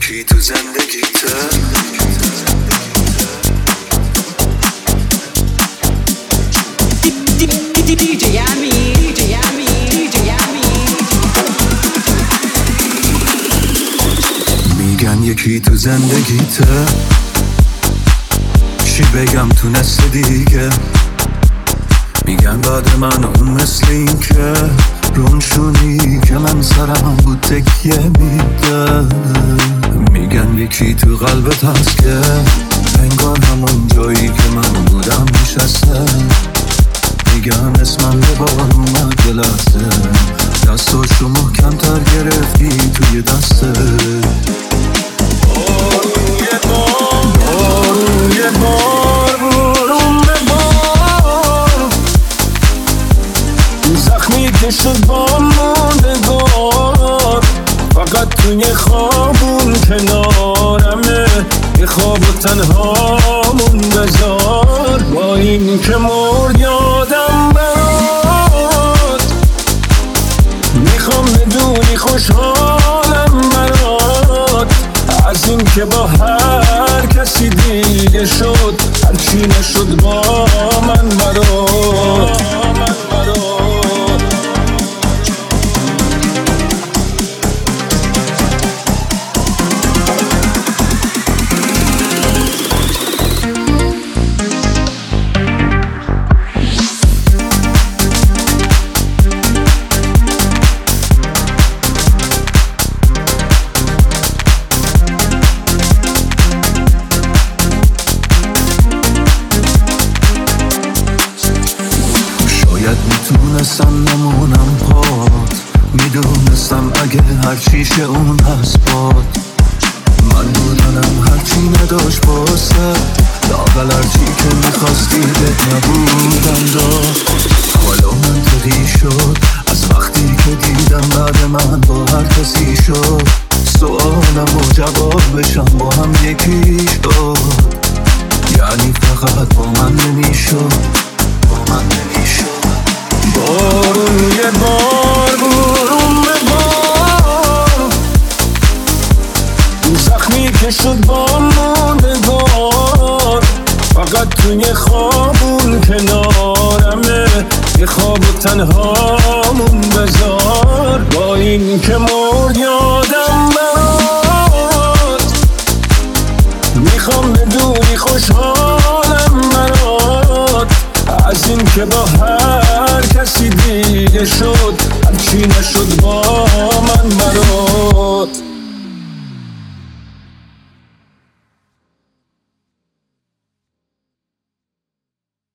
یکی تو زندگیته میگن یکی تو زندگیته چی بگم تونسته دیگه میگن بعد من اون مثل این که رونشونی که من سرم بود تکیه میده میگن یکی تو قلبت هست که انگار همون جایی که من بودم نشسته میگن اسمم به بار اومد یه لحظه دستاشو محکم‌تر گرفتی توی دسته بارون یه بار بارون به بار زخمی که شد با موندگار فقط توی خوابون کنارمه یه خواب و تنهامون بذار با این که مرد یادم برات میخوام بدونی خوشحالم برات از این که با هر کسی دیگه شد هرچی نشد با من برات میتونستم نمونم پات میدونستم اگه هرچیشه اون هست باد من بودنم هرچی نداشت باسه لااقل هرچی که میخواستی بهت نبودم داد حالا منطقی شد از وقتی که دیدم بعد من با هر کسی شد سوالم و جواب بشم با هم یکی شد یعنی فقط با من نمیشد بارون یه بار بارون به بار زخمی که شد با موندگار فقط توی خوابون کنارمه یه خواب و تنهامون بذار با این که مرد یادم برات میخوام بدونی خوشحالم برات از این که با هر کسی دیگه شد هرچی نشد با